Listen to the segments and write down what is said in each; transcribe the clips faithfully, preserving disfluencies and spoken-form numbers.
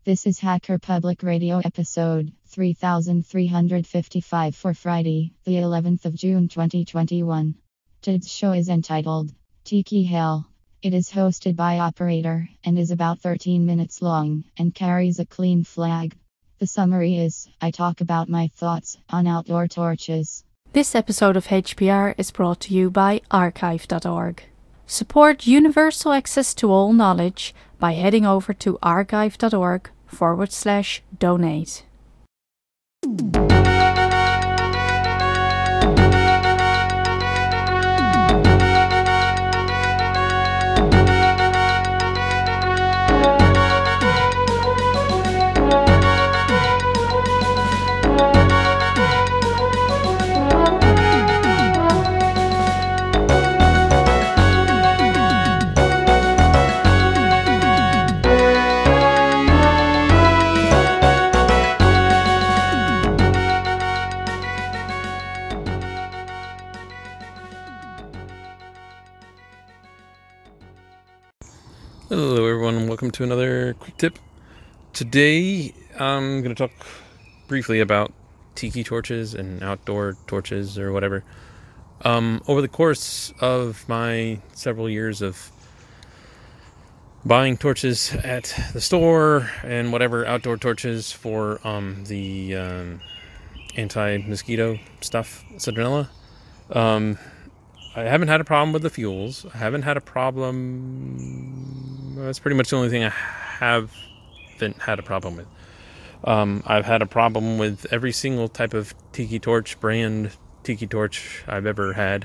This is Hacker Public Radio episode three thousand three hundred fifty-five for Friday, the eleventh of June twenty twenty-one. Today's show is entitled Tiki Hell. It is hosted by Operator and is about thirteen minutes long and carries a clean flag. The summary is, I talk about my thoughts on outdoor torches. This episode of H P R is brought to you by archive dot org. Support universal access to all knowledge by heading over to archive dot org forward slash donate. Hello everyone, and welcome to another quick tip. Today I'm going to talk briefly about tiki torches and outdoor torches or whatever. Um, over the course of my several years of buying torches at the store and whatever outdoor torches for um, the um, anti-mosquito stuff, citronella, um, I haven't had a problem with the fuels. I haven't had a problem. That's pretty much the only thing I haven't had a problem with. Um, I've had a problem with every single type of tiki torch, brand tiki torch I've ever had.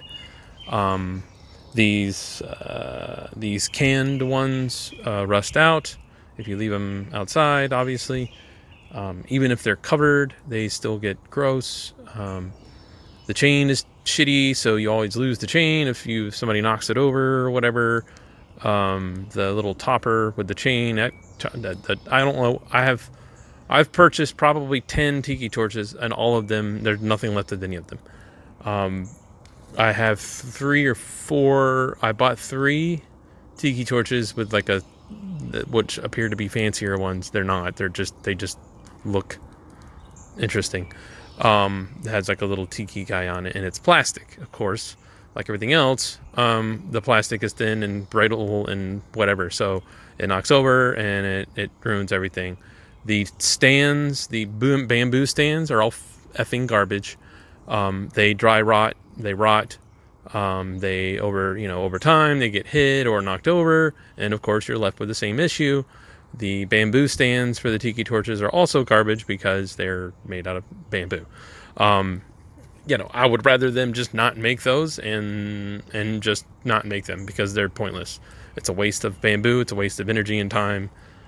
Um, these uh, these canned ones uh, rust out if you leave them outside, obviously. Um, even if they're covered, they still get gross. Um, the chain is shitty, so you always lose the chain if you if somebody knocks it over or whatever. Um, the little topper with the chain, that, that, that I don't know. I have, I've purchased probably ten tiki torches, and all of them, there's nothing left of any of them. Um, I have three or four. I bought three tiki torches with like a, which appear to be fancier ones. They're not. They're just they just look interesting. Um, it has like a little tiki guy on it, and it's plastic, of course, like everything else. Um, the plastic is thin and brittle and whatever, so it knocks over and it, it ruins everything. The stands, the bamboo stands, are all effing garbage. Um, they dry rot, they rot, um, they over, you know, over time, they get hit or knocked over, and of course you're left with the same issue. The bamboo stands for the tiki torches are also garbage because they're made out of bamboo. Um, you know, I would rather them just not make those and and just not make them because they're pointless. It's a waste of bamboo. It's a waste of energy and time.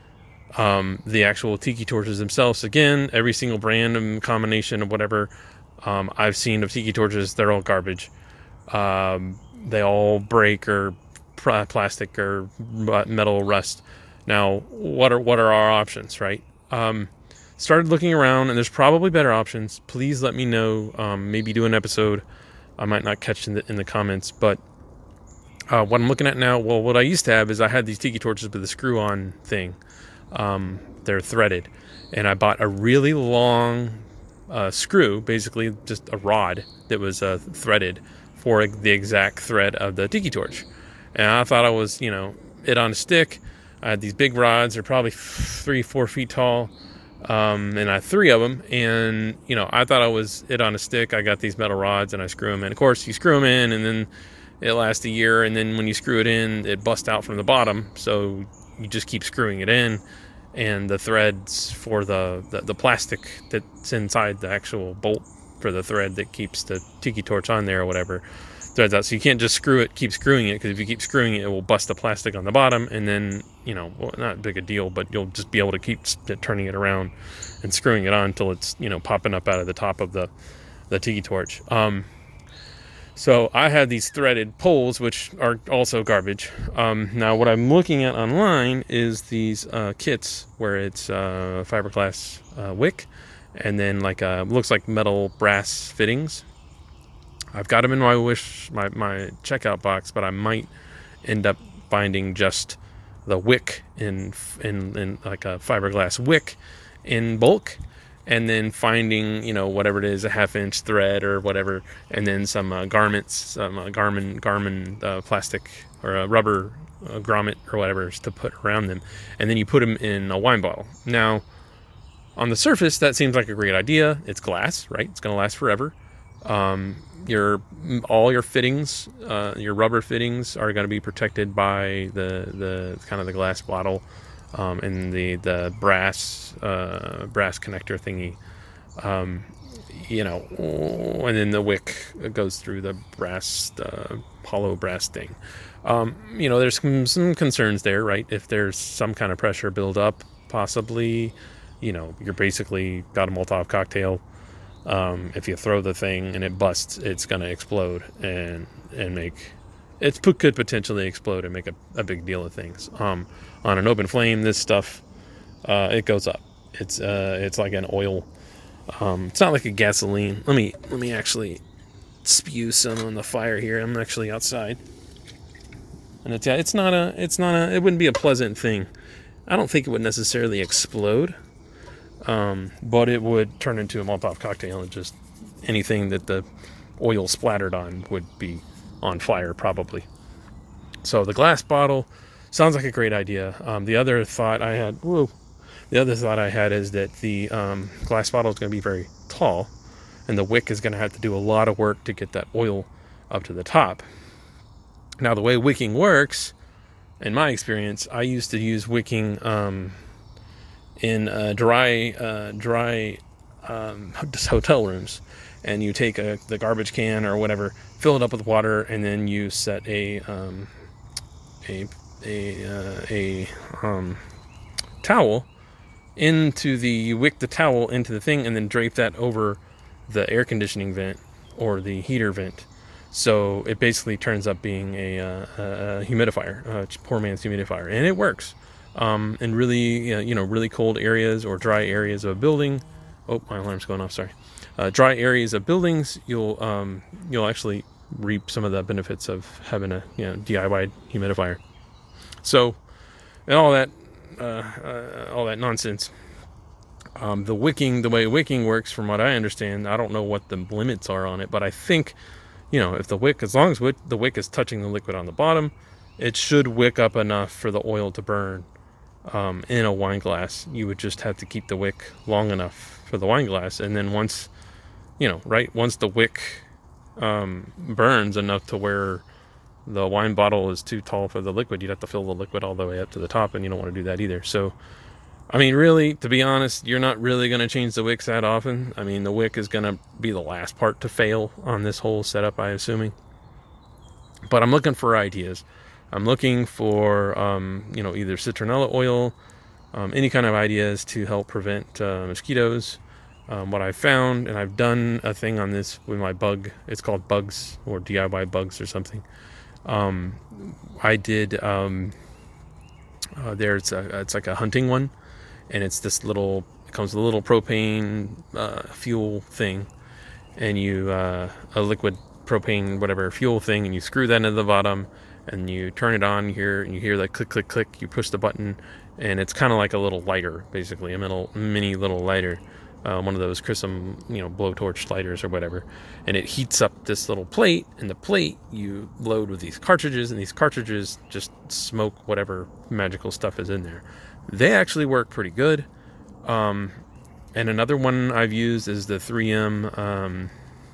Um, the actual tiki torches themselves, again, every single brand and combination of whatever um, I've seen of tiki torches, they're all garbage. Um, they all break or pr- plastic or metal rust. Now, what are what are our options, right? Um, started looking around, and there's probably better options. Please let me know. Um, maybe do an episode. I might not catch in the in the comments, but uh, what I'm looking at now, well, what I used to have is I had these tiki torches with a screw-on thing. Um, they're threaded, and I bought a really long uh, screw, basically just a rod that was uh, threaded for the exact thread of the tiki torch. And I thought I was, you know, it on a stick. I had these big rods. They're probably three, four feet tall. Um, and I had three of them. And, you know, I thought I was it on a stick. I got these metal rods and I screw them in. Of course, you screw them in and then it lasts a year. And then when you screw it in, it busts out from the bottom. So you just keep screwing it in. And the threads for the, the, the plastic that's inside the actual bolt for the thread that keeps the tiki torch on there or whatever threads out. So you can't just screw it, keep screwing it, because if you keep screwing it, it will bust the plastic on the bottom, and then, you know, well, not big a deal, but you'll just be able to keep turning it around and screwing it on until it's, you know, popping up out of the top of the, the tiki torch. Um, so I had these threaded poles, which are also garbage. Um, now what I'm looking at online is these uh, kits where it's uh, fiberglass uh, wick, and then like uh, looks like metal brass fittings. I've got them in my wish, my, my checkout box, but I might end up finding just the wick in in in like a fiberglass wick in bulk, and then finding, you know, whatever it is, a half inch thread or whatever, and then some uh, garments, some uh, Garmin Garmin uh, plastic or a rubber uh, grommet or whatever to put around them, and then you put them in a wine bottle. Now, on the surface, that seems like a great idea. It's glass, right? It's going to last forever. Um, your all your fittings, uh, your rubber fittings, are going to be protected by the the kind of the glass bottle, um, and the the brass uh, brass connector thingy. Um, you know, and then the wick goes through the brass, uh, hollow brass thing. Um, you know, there's some, some concerns there, right? If there's some kind of pressure build up, possibly, you know, you're basically got a Molotov cocktail. Um, if you throw the thing and it busts, it's going to explode and, and make, it could potentially explode and make a, a big deal of things. Um, on an open flame, this stuff, uh, it goes up. It's, uh, it's like an oil. Um, it's not like a gasoline. Let me, let me actually spew some on the fire here. I'm actually outside, and it's, yeah, it's not a, it's not a, it wouldn't be a pleasant thing. I don't think it would necessarily explode. Um, but it would turn into a Molotov cocktail, and just anything that the oil splattered on would be on fire, probably. So the glass bottle sounds like a great idea. Um, the other thought I had, whoa, the other thought I had is that the um, glass bottle is going to be very tall, and the wick is going to have to do a lot of work to get that oil up to the top. Now, the way wicking works, in my experience, I used to use wicking um, in uh, dry uh, dry um, hotel rooms, and you take a, the garbage can or whatever, fill it up with water, and then you set a um, a a uh, a um, towel into the you wick the towel into the thing, and then drape that over the air conditioning vent or the heater vent. So it basically turns up being a, uh, a humidifier, a poor man's humidifier, and it works. Um, in really, uh, you know, really cold areas or dry areas of a building. Oh, my alarm's going off. Sorry. Uh, dry areas of buildings, you'll um, you'll actually reap some of the benefits of having a, you know, D I Y humidifier. So, and all that, uh, uh, all that nonsense. Um, the wicking, the way wicking works, from what I understand, I don't know what the limits are on it, but I think, you know, if the wick, as long as wick, the wick is touching the liquid on the bottom, it should wick up enough for the oil to burn. Um, in a wine glass, you would just have to keep the wick long enough for the wine glass, and then once, you know, right, once the wick um, burns enough to where the wine bottle is too tall for the liquid, you'd have to fill the liquid all the way up to the top, and you don't want to do that either. So, I mean, really, to be honest, you're not really going to change the wicks that often. I mean, the wick is going to be the last part to fail on this whole setup, I'm assuming. But I'm looking for ideas. I'm looking for, um, you know, either citronella oil, um, any kind of ideas to help prevent uh, mosquitoes. Um, what I've found, and I've done a thing on this with my bug, it's called Bugs, or D I Y Bugs or something. Um, I did, um, uh, there's a, it's like a hunting one, and it's this little, it comes with a little propane uh, fuel thing, and you, uh, a liquid propane, whatever, fuel thing, and you screw that into the bottom, and you turn it on here, and you hear that click, click, click. You push the button, and it's kind of like a little lighter, basically, a little, mini little lighter, uh, one of those Chrism, you know, blowtorch lighters or whatever. And it heats up this little plate, and the plate you load with these cartridges, and these cartridges just smoke whatever magical stuff is in there. They actually work pretty good. Um, and another one I've used is the three M. Um,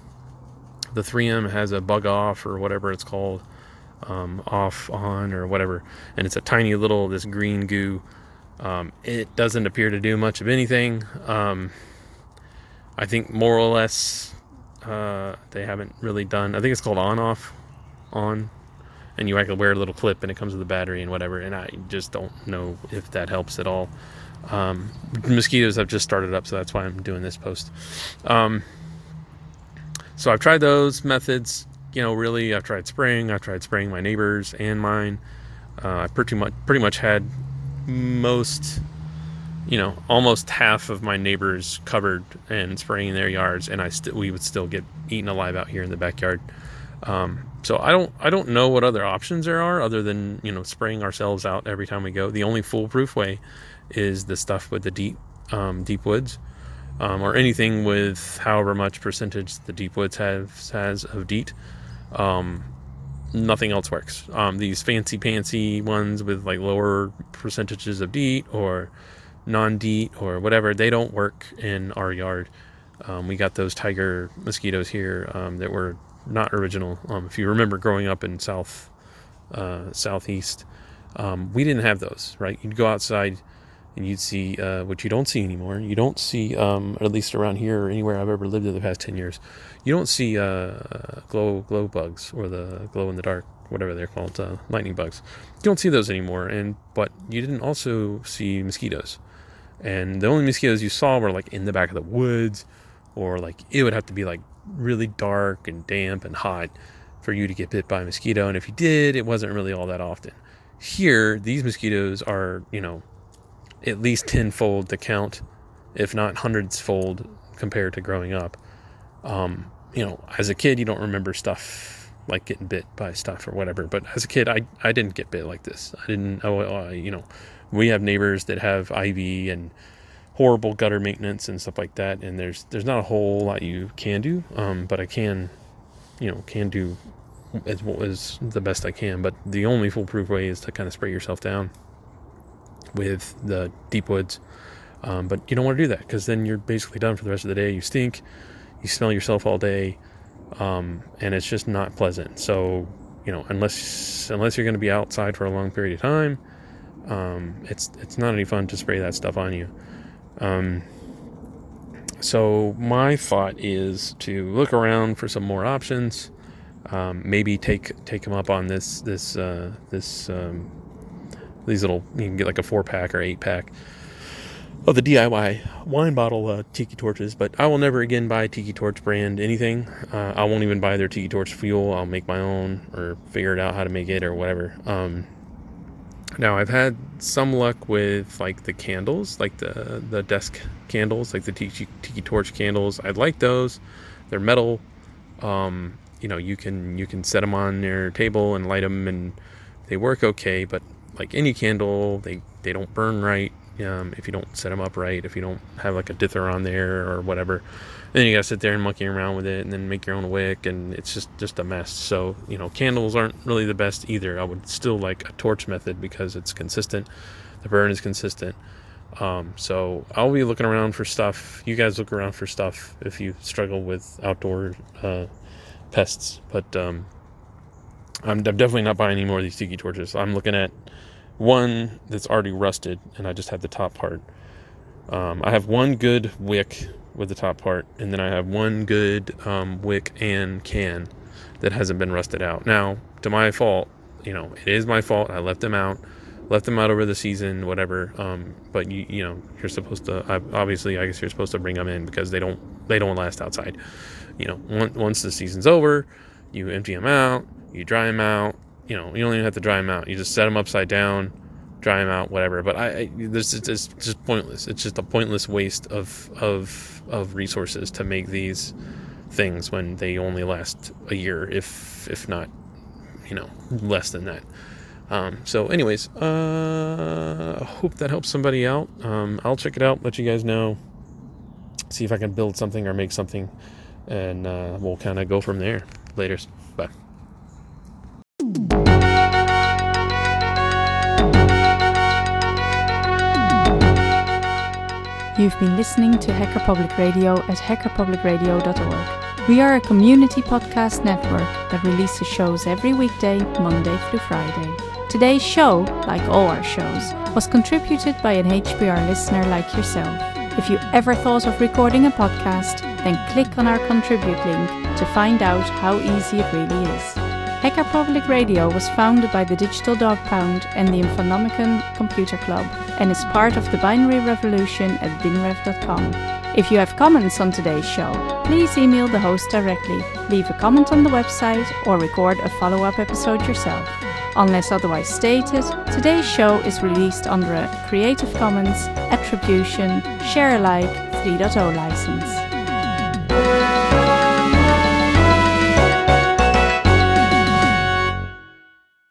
the three M has a bug off, or whatever it's called. Um, off, on, or whatever, and it's a tiny little, this green goo. Um, it doesn't appear to do much of anything. Um, I think more or less uh, they haven't really done, I think it's called on, off, on, and you actually wear a little clip and it comes with a battery and whatever, and I just don't know if that helps at all. Um, mosquitoes have just started up, so that's why I'm doing this post. Um, so I've tried those methods. You know, really, I've tried spraying. I've tried spraying my neighbors and mine. Uh, I pretty much, pretty much had most, you know, almost half of my neighbors covered and spraying their yards, and I st- we would still get eaten alive out here in the backyard. Um, so I don't I don't know what other options there are other than, you know, spraying ourselves out every time we go. The only foolproof way is the stuff with the deep um, deep woods, um, or anything with however much percentage the deep woods has has of DEET. Um, nothing else works. Um, these fancy pantsy ones with like lower percentages of DEET or non-DEET or whatever, they don't work in our yard. Um, we got those tiger mosquitoes here um, that were not original. Um, if you remember growing up in south uh, southeast, um, we didn't have those, right? You'd go outside and you'd see uh, what you don't see anymore. You don't see, um, at least around here or anywhere I've ever lived in the past ten years, you don't see uh, glow glow bugs or the glow in the dark, whatever they're called, uh, lightning bugs. You don't see those anymore. And but you didn't also see mosquitoes. And the only mosquitoes you saw were like in the back of the woods, or like it would have to be like really dark and damp and hot for you to get bit by a mosquito. And if you did, it wasn't really all that often. Here, these mosquitoes are, you know, at least tenfold the count, if not hundreds fold compared to growing up. Um, you know, as a kid, you don't remember stuff like getting bit by stuff or whatever. But as a kid, I, I didn't get bit like this. I didn't, oh, uh, you know, we have neighbors that have ivy and horrible gutter maintenance and stuff like that, and there's there's not a whole lot you can do, um, but I can, you know, can do as, as the best I can. But the only foolproof way is to kind of spray yourself down with the deep woods, um, but you don't want to do that because then you're basically done for the rest of the day. You stink, you smell yourself all day, um, and it's just not pleasant. So, you know, unless unless you're going to be outside for a long period of time, um, it's it's not any fun to spray that stuff on you. Um, so my thought is to look around for some more options. Um, maybe take take them up on this this uh, this um, these little, you can get like a four pack or eight pack of the D I Y wine bottle uh, tiki torches. But I will never again buy Tiki Torch brand anything. Uh, I won't even buy their Tiki Torch fuel. I'll make my own or figure it out how to make it or whatever. Um, Now, I've had some luck with, like, the candles, like the, the desk candles, like the Tiki, Tiki Torch candles. I like those. They're metal. Um, you know, you can you can set them on your table and light them, and they work okay. But, like any candle, they, they don't burn right um, if you don't set them up right, if you don't have, like, a dither on there or whatever. Then you got to sit there and monkey around with it and then make your own wick, and it's just, just a mess. So, you know, candles aren't really the best either. I would still like a torch method because it's consistent. The burn is consistent. Um, so I'll be looking around for stuff. You guys look around for stuff if you struggle with outdoor uh, pests. But um, I'm, I'm definitely not buying any more of these Tiki Torches. I'm looking at one that's already rusted, and I just have the top part. Um, I have one good wick with the top part, and then I have one good um, wick and can that hasn't been rusted out. Now, to my fault, you know, it is my fault. I left them out, left them out over the season, whatever. Um, but you, you know, you're supposed to. Obviously, I guess you're supposed to bring them in because they don't, they don't last outside. You know, once the season's over, you empty them out, you dry them out. You know, you don't even have to dry them out. You just set them upside down, dry them out, whatever. But I, I this is it's just pointless. It's just a pointless waste of of of resources to make these things when they only last a year, if if not, you know, less than that. Um, so, anyways, uh, I hope that helps somebody out. Um, I'll check it out, let you guys know, see if I can build something or make something, and uh, we'll kind of go from there. Laters. Bye. You've been listening to Hacker Public Radio at hacker public radio dot org. We are a community podcast network that releases shows every weekday, Monday through Friday. Today's show, like all our shows, was contributed by an H P R listener like yourself. If you ever thought of recording a podcast, then click on our contribute link to find out how easy it really is. Hacker Public Radio was founded by the Digital Dog Pound and the Infonomicon Computer Club and is part of the binary revolution at binrev dot com. If you have comments on today's show, please email the host directly, leave a comment on the website, or record a follow-up episode yourself. Unless otherwise stated, today's show is released under a Creative Commons Attribution Share Alike three point oh license.